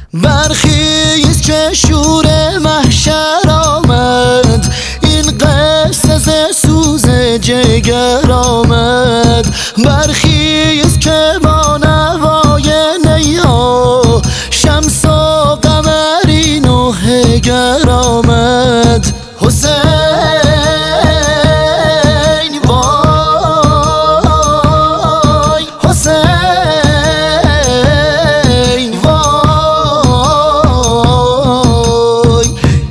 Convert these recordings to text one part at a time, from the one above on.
برخیز که شور محشر آمد، این قصه ز سوز جگر آمد. برخیز که با نوای نیا شمس و قمرین و هگر آمد. حسین وای، حسین وای،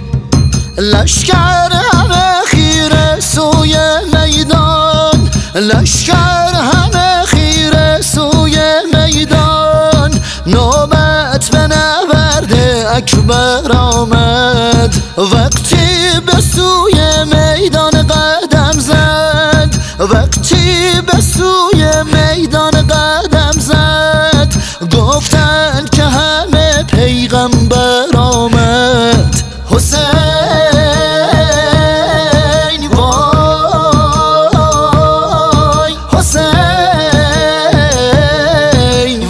لشکر همه خیره سوی میدان، لشکر همه خیره سوی میدان. نوبت به نبرد اکبر آمد، وقتی به سوی میدان قدم زد، وقتی به سوی میدان قدم زد. گفتند که همه پیغمبر آمد. حسین وای، حسین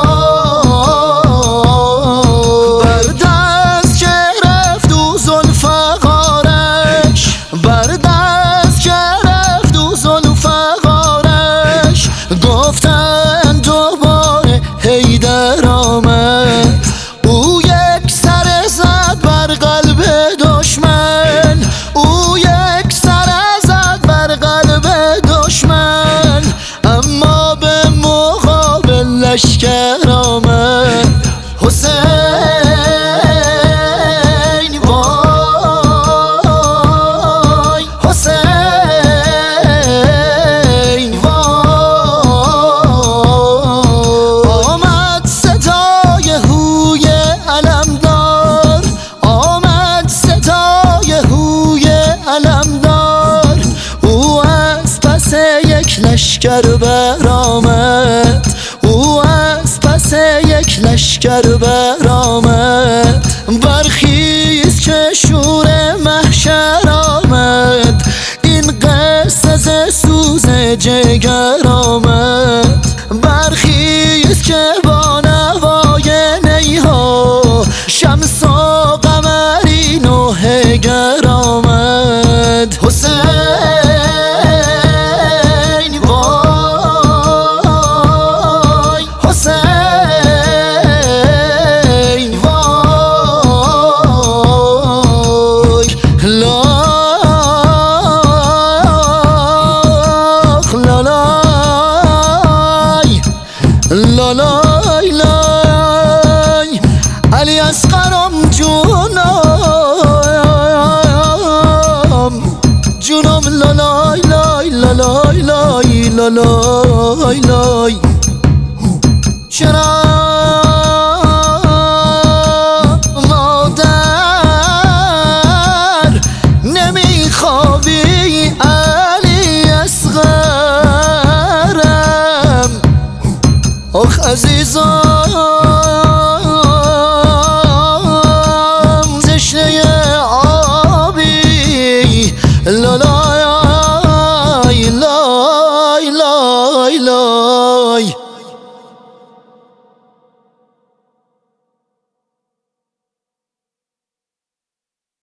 وای، بر دست که رفت و ذوالفقارش، بر دست که رفت و ذوالفقارش. گفتند دوباره حیدر آمد، او یک سر زد بر قلب دشمن، او یک سر زد بر قلب دشمن. اما به مقابل لشکر آمد. حسین وای، حسین وای، آمد صدای هوی علمدار، آمد صدای هوی علمدار. او از پس یک لشکر برآمد، او از پس یک لشکر برآمد. برخیز که شور محشر آمد، این قصه ز سوز جگر آمد. برخیز که با نوای نیها شمس و قمرین و هگر آمد. حسین وای، حسین وای، لاخ لالای، لالای لای، علی اصغرم جونم، جونم لالای لای، لالای لای، لالای لای. چرا مادر نمیخوابی علی اصغرم؟ آخ عزیزم